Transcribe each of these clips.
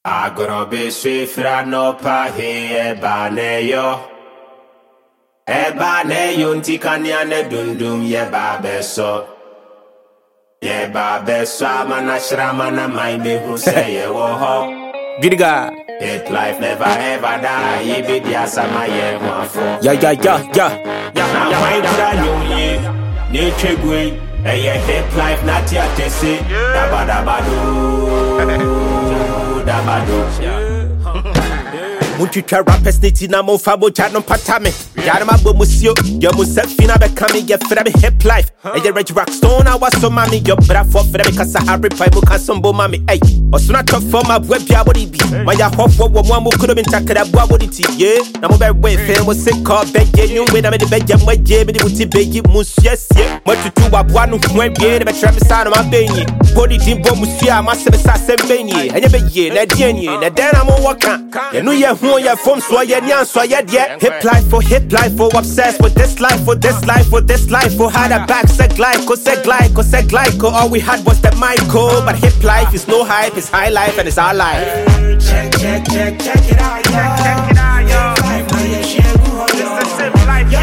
Agora be fra no pa he ebaneyo ntikania ne dundum ye babeso amana shrama na mai me hu say ye wo ho Gidiga. Hit life never ever die ye be dia sama ye mo afo Yeah. na mai da new ye ne chegwe hit life not ya tese dabado Muntwitwa rappers niti na mo fa bocha no patame Yara ma bo musio yo mo sefina be kame ye fra me hip life e rich rock stone I was so mami yo bra for fra me kasa harry pai mo kan sombo mami ey osuna top for my web bia body bi my ya hofo wo mo kudo bin takada bua body ti ye na mo be we fe mo sick call be ye you we na me de be ye mo ye me de buti be yi musiesie mo tutu wa bua no ho abie de be tra me sa no ma benyi body dimbo musia ma se be sa se benyi enye be ye na die ni na dan na mo waka ye no ye hu ye from so ye nyan so ye de hip life for obsessed with this life for had a back say glyco all we had was the Michael but hip life is no hype it's high life and it's our life check it out check it out yo life na ye shegu this is simple life yo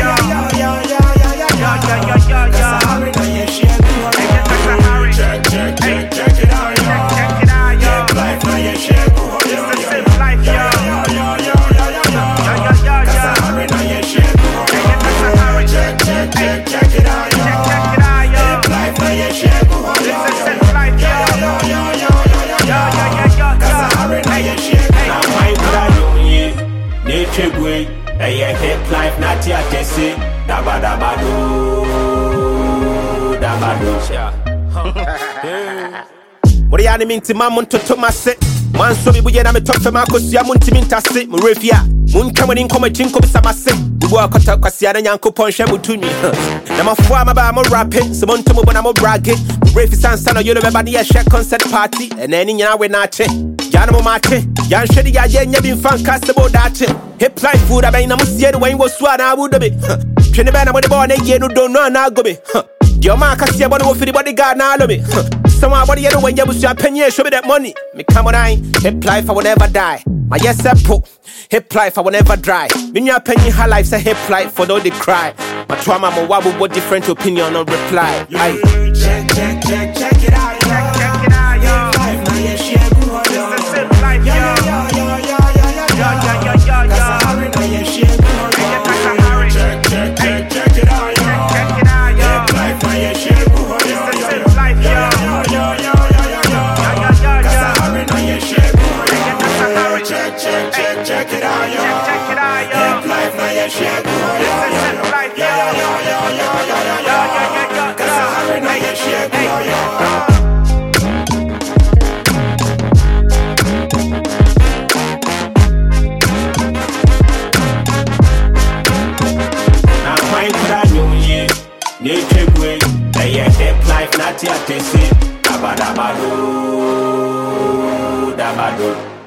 check it out yo life na ye shegu this is simple life yo check it out yo life na ye shegu this is simple life yo hip life not ya tese dabado What ya minti mamun to mase man so bi buye na me tofe ma kosua munti mintase mo refia mun kamani nkoma jinko bisa mase bubu akota kwasia na nyankopon hwe mutumi na mafo amaba mo rapping so monto mo bona mo brag refi sansa no yolo beba na share concert party and any nyina we na che yana mo mate yan hwede ya ye nya bi mfan kase bo dache hip life food abai na mo sie de wen wo so na abudobe twene be na mo de bo na ye no do no na gobe Yo ma kasia body wo fidi bodyguard na alo me Someone body you know when you was your penny show me that money me come on I hip life I will never die my yes simple hip life I will never dry me your penny high life say hip life for though they cry my trauma mo wabu what different opinion on reply check it out check it out yo life na ye shegu this is simple life yo check it out check it out yo hip life na ye shegu this is simple life yo cause na ye shegu na mai kura nyunye ne chegwe hip life na tia tese dabado